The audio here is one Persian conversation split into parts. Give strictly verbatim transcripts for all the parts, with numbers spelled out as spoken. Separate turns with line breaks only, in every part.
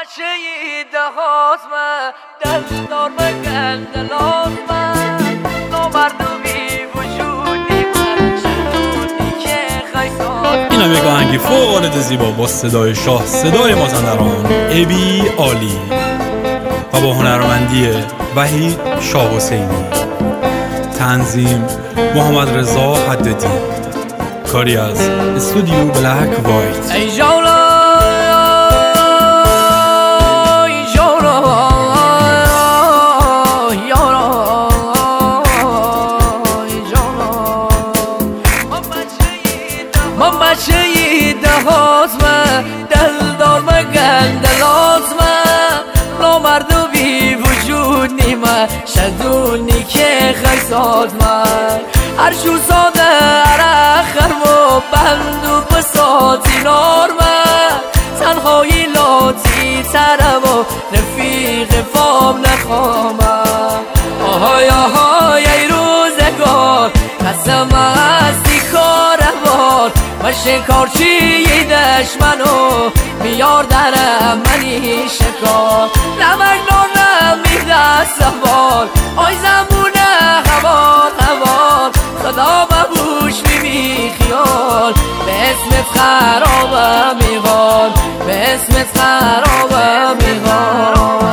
بچه دهات من دلدار مگن دلات من نامرد و بی وجودی من شنودی که خیصات.
این هم یک آهنگی فوق العاده زیبا با صدای شاه، صدای مازندران ابی عالی و با هنرمندی وحید شاه حسینی، تنظیم محمد رضا حددی، کاری از استودیو بلک وایت.
ای جولا بچه دهات من دلدار مگن دلات من نامرد و بی وجود نیمه شدونی که خیصات من هر شو ساده عرق خرم و بند و بساتی نار من تنهایی لاتی ترم و رفیق فام نخوامم. آهای آهای ای روزگار قسم هستی کاروان و شکارچی دشمنو میار درم منی شکار نمک نارم میده سوال آی زمونه هوار هوار خدا ببوش میبی خیال به اسمت خرابم میغال به اسمت خرابم میغال.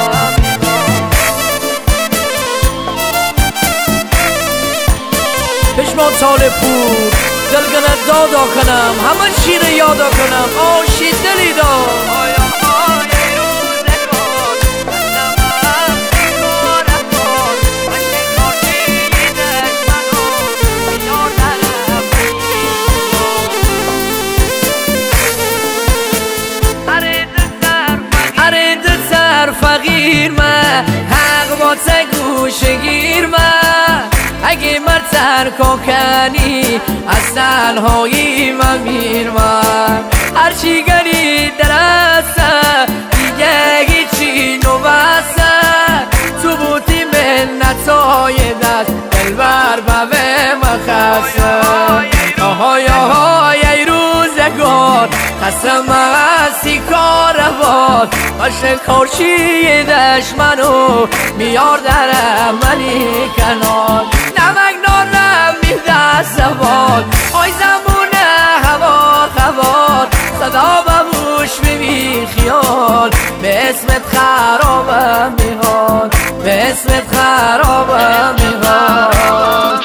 پشمان سال پور دلگنه دادا کنم همه شیر یادا کنم آشی دلی دار. اره دلتر فقیر من حق با تگوش گیر من اگه مرتر کنی از تنهایی من میر من هرچی گری درسته دیگه هیچی نوسته تو بودی منتای دست دلبر بوه مخصه. آهای آهای ای روزگار قسم هستی کاروان و شکارچی دشمنو میار درم منی کنار نمک نارم میده سوال آی زمونه هوار هوار صدا ببوش میبی خیال به اسمت خرابم میحال به اسمت خرابم میحال.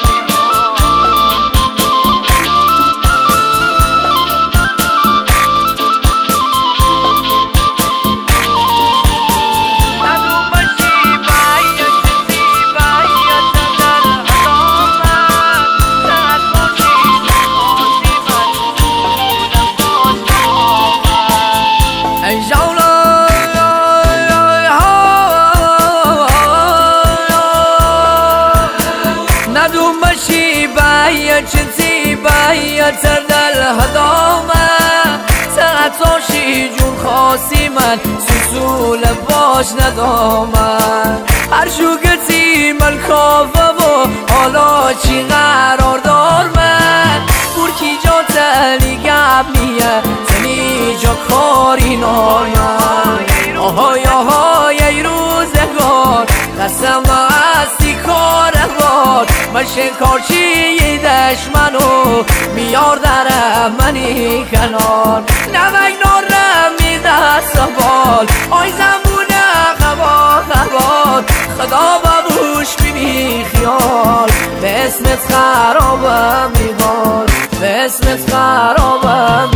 ندوم بشی باید چنسی باید تردل هدامه ساعتاشی جون خاصی من سوسول باش ندامه هر شو گتی من کافه و حالا چی قرار دار من بورکی جا تلی گب نیه تلی جا کاری نار من. آهای آهای ای روزگار قسم هستی کاروان من شکارچی دشمنو میار درم منی کنار نمک نارم میده سوال آی زمونه هوار هوار خدا ببوش بیبی خیال به اسمت خرابم میغال به اسمت خرابم